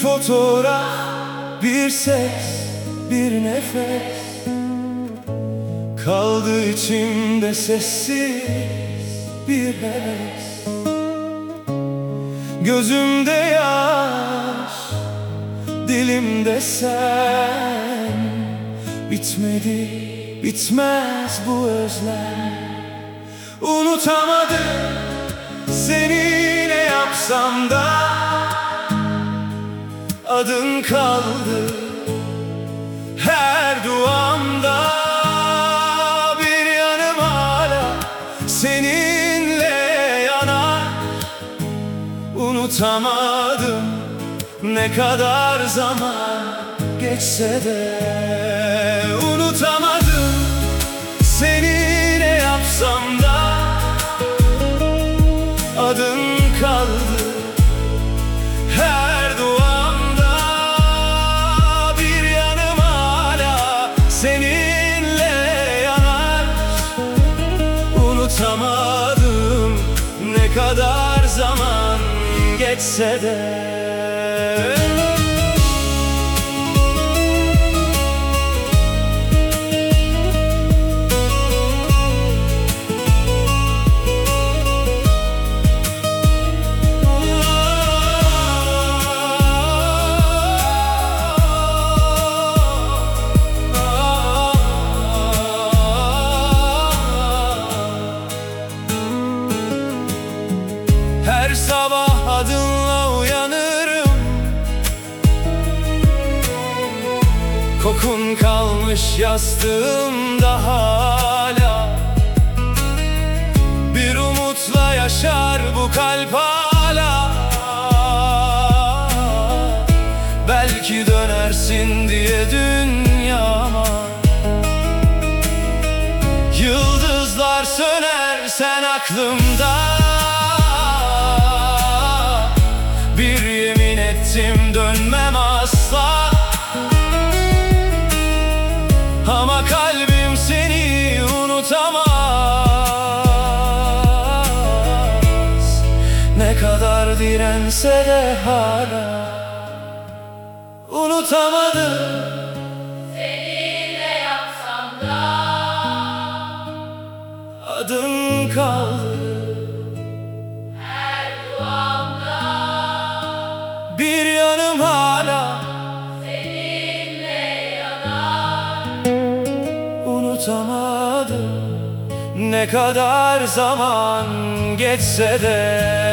fotoğraf, bir ses, bir nefes kaldı içimde sessiz bir heves. Gözümde yaş, dilimde sen. Bitmedi, bitmez bu özlem. Unutamadım seni, ne yapsam da adın kaldı her duamda. Bir yanım hala seninle yanar. Unutamadım ne kadar zaman geçse de. Unutamadım seni, ne yapsam da adın kaldı her duamda. Bir yanım hala seninle yanar. Unutamadım ne kadar zaman geçse de. Her sabah adınla uyanırım. Kokun kalmış yastığımda hala. Bir umutla yaşar bu kalp hala. Belki dönersin diye dünyama. Yıldızlar söner sen aklımda. Bir yemin ettim dönmem asla. Ama kalbim seni unutamaz. Ne kadar dirense de hala. Unutamadım seni, ne yapsam da adın kaldı her duamda. bir yanım hala Seninle yanar. unutamadım ne kadar zaman geçse de.